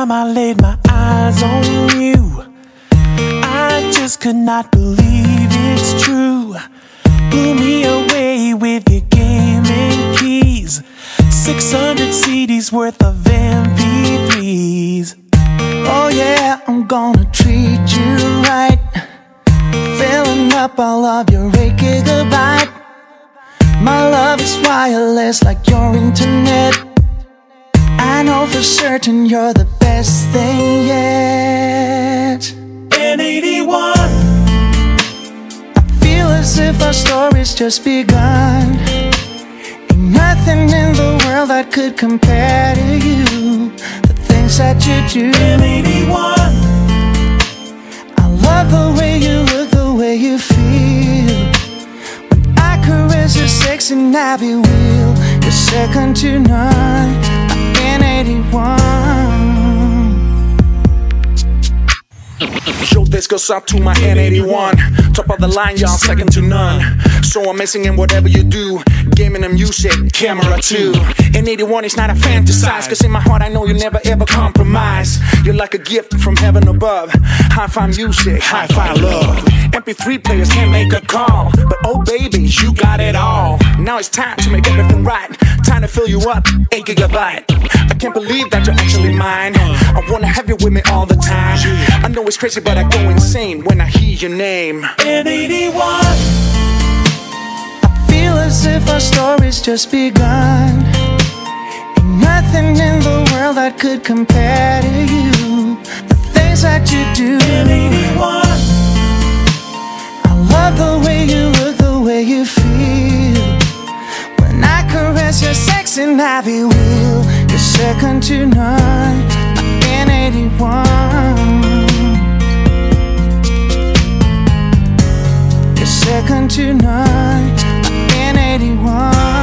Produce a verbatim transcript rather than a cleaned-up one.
time I laid my eyes on you, I just could not believe it's true. Blew me away with your gaming keys, six hundred C Ds worth of M P threes. Oh yeah, I'm gonna treat you right, filling up all of your eight gigabyte. My love is wireless like your internet. I know for certain you're the best thing yet. N eighty-one, I feel as if our story's just begun. Ain't nothing in the world that could compare to you, the things that you do. N eighty-one, I love the way you look, the way you feel. When I caress your sexy navy wheel, you're second to none. N eighty-one. Yo, this goes out to my N eighty-one. Top of the line, y'all, second to none. So amazing in whatever you do, gaming and music, camera too. N eighty-one is not a fantasize, cause in my heart I know you never ever compromise. You're like a gift from heaven above. Hi-fi music, hi-fi love. M P three players can't make a call, but oh baby, you got it all. Now it's time to make everything right. Time to fill you up, eight gigabyte. I can't believe that you're actually mine. I wanna have you with me all the time. I know it's crazy, but I go insane when I hear your name. N eighty-one, I feel as if our story's just begun. Ain't nothing in the world that could compare to you, the things that you do. N eighty-one, I love the way you look, the way you feel. When I caress your sexy navy wheel, you're second to none. N eighty-one, you're second to none. N eighty-one.